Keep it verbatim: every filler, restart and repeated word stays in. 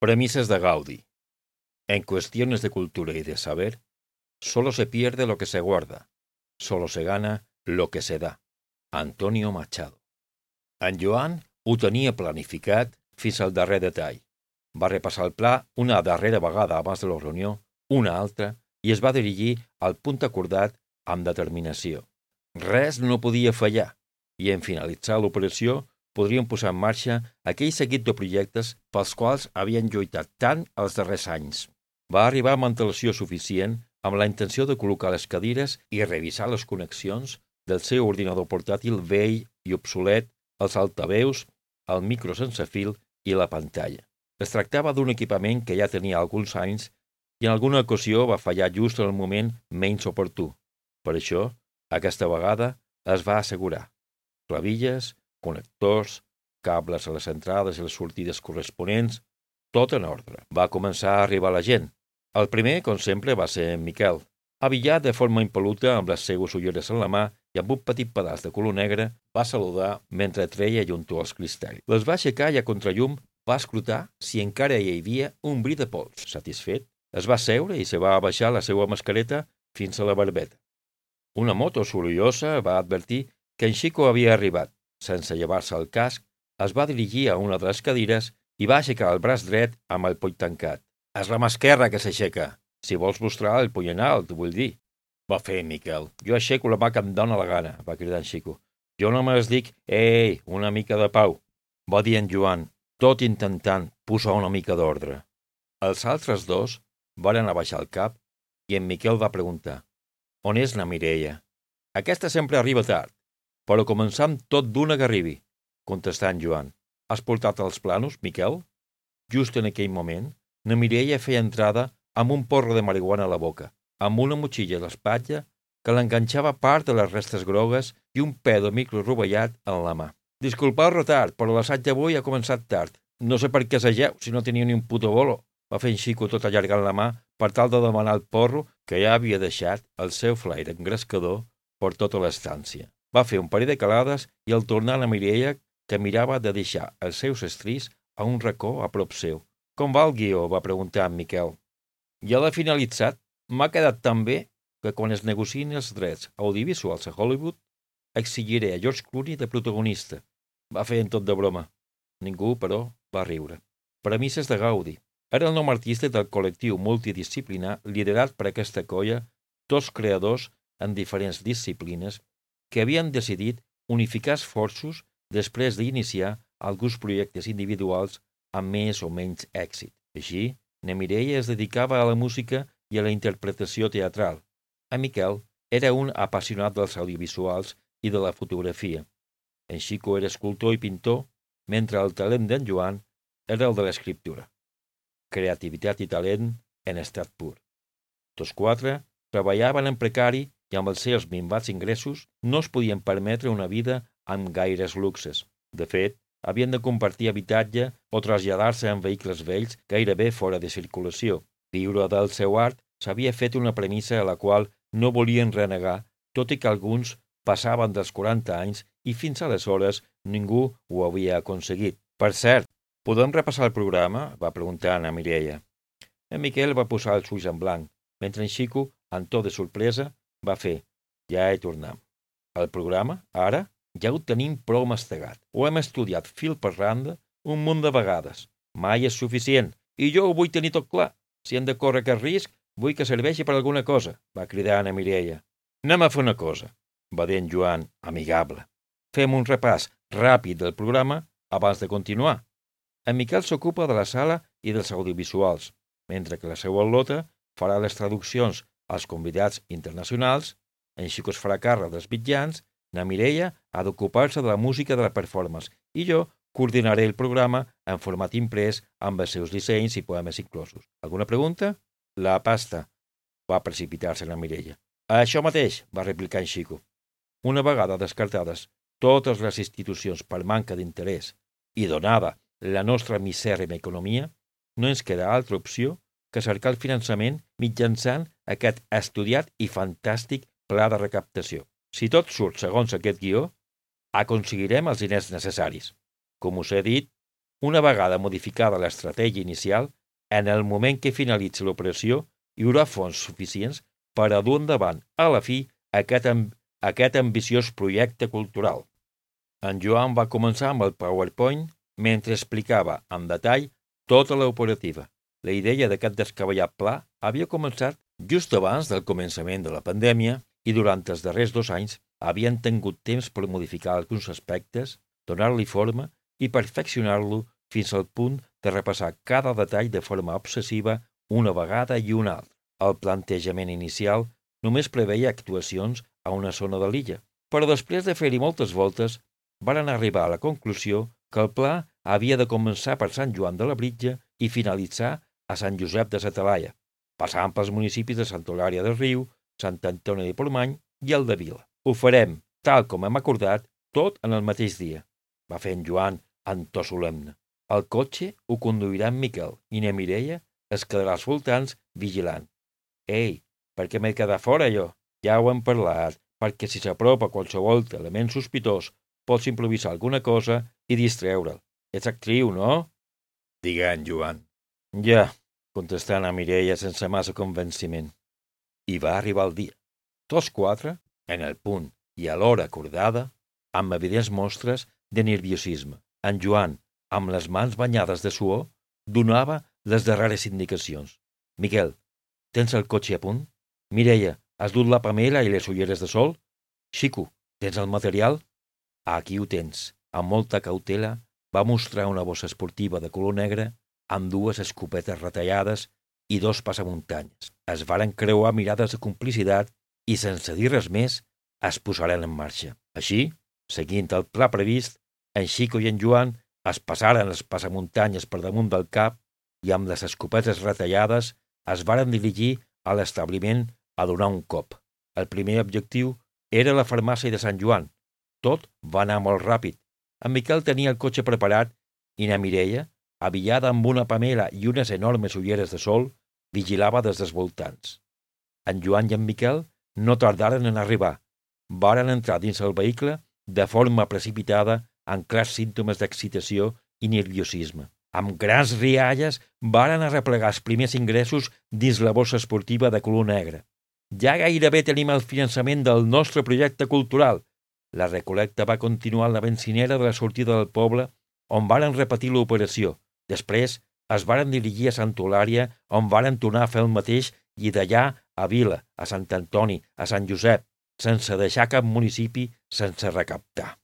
Premisas de Gaudí. En cuestiones de cultura y de saber, solo se pierde lo que se guarda, solo se gana lo que se da. Antonio Machado. En Joan ho tenia planificat fins al darrer detall. Va repassar el pla una darrera vegada abans de la reunió, una altra, i es va dirigir al punt acordat amb determinació. Res no podia fallar, i en finalitzar l'operació podrien posar en marxa aquell seguit de projectes pels quals havien lluitat tant els darrers anys. Va arribar amb antelació suficient amb la intenció de col·locar les cadires i revisar les connexions del seu ordinador portàtil vell i obsolet, els altaveus, el micro sense fil i la pantalla. Es tractava d'un equipament que ja tenia alguns anys i en alguna ocasió va fallar just en el moment menys oportú. Per això, aquesta vegada es va assegurar. Clavilles, connectors, cables a les entrades i les sortides corresponents, tot en ordre. Va començar a arribar la gent. El primer, com sempre, va ser en Miquel, abillat de forma impol·luta amb les seues ulleres en la mà i amb un petit pedaç de color negre, va saludar mentre treia lluentor als cristalls. Les va aixecar i a contrallum va escrutar si encara hi havia un bri de pols. Satisfet, es va seure i se va abaixar la seva mascareta fins a la barbeta. Una moto sorollosa va advertir que en Xico havia arribat. Sense llevar-se el casc, es va dirigir a una de les cadires i va aixecar el braç dret amb el poll tancat. És la mà esquerra que s'aixeca. Si vols mostrar el puny en alt, vull dir. Va fer Miquel. Jo aixeco la mà que em dóna la gana, va cridar en Xico. Jo només dic, ei, una mica de pau, va dir en Joan, tot intentant posar una mica d'ordre. Els altres dos varen abaixar el cap i en Miquel va preguntar, on és na Mireia? Aquesta sempre arriba tard, però començam tot d'una que arribi, contestà en Joan. Has portat els planos, Miquel? Just en aquell moment, na Mireia feia entrada amb un porro de marihuana a la boca, amb una motxilla a l'espatlla que l'enganxava part de les restes grogues i un pedo micro rovellat en la mà. Disculpeu el retard, però l'assaig d'avui ha començat tard. No sé per què assageu si no teniu ni un puto bolo, va fer en Xico tot allargant la mà per tal de demanar el porro que ja havia deixat el seu flaire engrescador per tota l'estància. Va fer un parell de calades i el tornar a la Mireia que mirava de deixar els seus estris a un racó a prop seu. Com va el guió? Va preguntar en Miquel. Ja l'ha finalitzat. M'ha quedat tan bé que quan es negociïn els drets audiovisuals a Hollywood exigiré a George Clooney de protagonista. Va fer en tot de broma. Ningú, però, va riure. Premisses de Gaudí. Era el nom artístic del col·lectiu multidisciplinar liderat per aquesta colla, tots creadors en diferents disciplines que havien decidit unificar esforços després d'iniciar alguns projectes individuals amb més o menys èxit. Així, na Mireia es dedicava a la música i a la interpretació teatral. En Miquel era un apassionat dels audiovisuals i de la fotografia. En Xico era escultor i pintor, mentre el talent d'en Joan era el de l'escriptura. Creativitat i talent en estat pur. Tots quatre treballaven en precari i amb els seus minvats ingressos no es podien permetre una vida amb gaires luxes. De fet, havien de compartir habitatge o traslladar-se en vehicles vells gairebé fora de circulació. Viure del seu art s'havia fet una premissa a la qual no volien renegar, tot i que alguns passaven dels quaranta anys i fins aleshores ningú ho havia aconseguit. Per cert, podem repassar el programa? Va preguntar a Mireia. En Miquel va posar els ulls en blanc, mentre en Xico, en to de sorpresa, va fer ja he tornat. El programa, ara, ja ho tenim prou mastegat. Ho hem estudiat fil per randa un munt de vegades. Mai és suficient, i jo ho vull tenir tot clar. Si hem de córrer aquest risc, vull que serveixi per alguna cosa, va cridar Ana Mireia. Anem a fer una cosa, va dir en Joan, amigable. Fem un repàs ràpid del programa abans de continuar. En Miquel s'ocupa de la sala i dels audiovisuals, mentre que la seva Lota farà les traduccions als convidats internacionals, en Xico es farà càrrec dels mitjans, na Mireia ha d'ocupar-se de la música de la performance i jo coordinaré el programa en format imprès amb els seus dissenys i poemes inclosos. Alguna pregunta? La pasta, va precipitar-se na Mireia. Això mateix, va replicar en Xico. Una vegada descartades totes les institucions per manca d'interès i donada la nostra misèrrima economia, no ens queda altra opció que cercar el finançament mitjançant aquest estudiat i fantàstic pla de recaptació. Si tot surt segons aquest guió, aconseguirem els diners necessaris. Com us he dit, Una vegada modificada l'estratègia inicial, en el moment que finalitzi l'operació, hi haurà fons suficients per a dur endavant, a la fi, aquest, amb, aquest ambiciós projecte cultural. En Joan va començar amb el PowerPoint mentre explicava en detall tota l'operativa. La idea d'aquest descabellat pla havia començat just abans del començament de la pandèmia i durant els darrers dos anys havien tingut temps per modificar alguns aspectes, donar-li forma i perfeccionar-lo fins al punt de repassar cada detall de forma obsessiva una vegada i una altra. El plantejament inicial només preveia actuacions a una zona de l'illa, però després de fer-hi moltes voltes varen arribar a la conclusió que el pla havia de començar per Sant Joan de Labritja i finalitzar a Sant Josep de sa Talaia, passant pels municipis de Santa Eulària del Riu, Sant Antoni de Portmany i el de Vila. Ho farem, tal com hem acordat, tot en el mateix dia, va fer en Joan en to solemne. El cotxe ho conduirà en Miquel i na Mireia es quedarà als voltants vigilant. Ei, per què m'he quedat fora jo? Ja ho hem parlat, perquè si s'apropa qualsevol element sospitós pots improvisar alguna cosa i distreure'l. Ets actriu, no? Digué en Joan. Ja, contestà na Mireia sense massa convenciment. I va arribar el dia. Tots quatre, en el punt i a l'hora acordada, amb evidents mostres de nerviosisme. En Joan, amb les mans banyades de suor, donava les darreres indicacions. Miquel, tens el cotxe a punt? Mireia, has dut la pamela i les ulleres de sol? Xico, tens el material? Aquí ho tens. Amb molta cautela va mostrar una bossa esportiva de color negre amb dues escopetes retallades i dos passamuntanyes. Es varen creuar mirades de complicitat i, sense dir res més, es posaren en marxa. Així, seguint el pla previst, en Xico i en Joan es passaren les passamuntanyes per damunt del cap i amb les escopetes retallades es varen dirigir a l'establiment a donar un cop. El primer objectiu era la farmàcia de Sant Joan. Tot va anar molt ràpid. En Miquel tenia el cotxe preparat i na Mireia, avillada amb una pamela i unes enormes ulleres de sol, vigilava des dels voltants. En Joan i en Miquel no tardaren en arribar. Varen entrar dins el vehicle de forma precipitada amb clars símptomes d'excitació i nerviosisme. Amb grans rialles varen arreplegar els primers ingressos dins la bossa esportiva de color negre. Ja gairebé tenim el finançament del nostre projecte cultural. La recol·lecta va continuar a la benzinera de la sortida del poble, on varen repetir l'operació. Després es varen dirigir a Santa Eulària, on varen tornar a fer el mateix, i d'allà a Vila, a Sant Antoni, a Sant Josep, sense deixar cap municipi sense recaptar.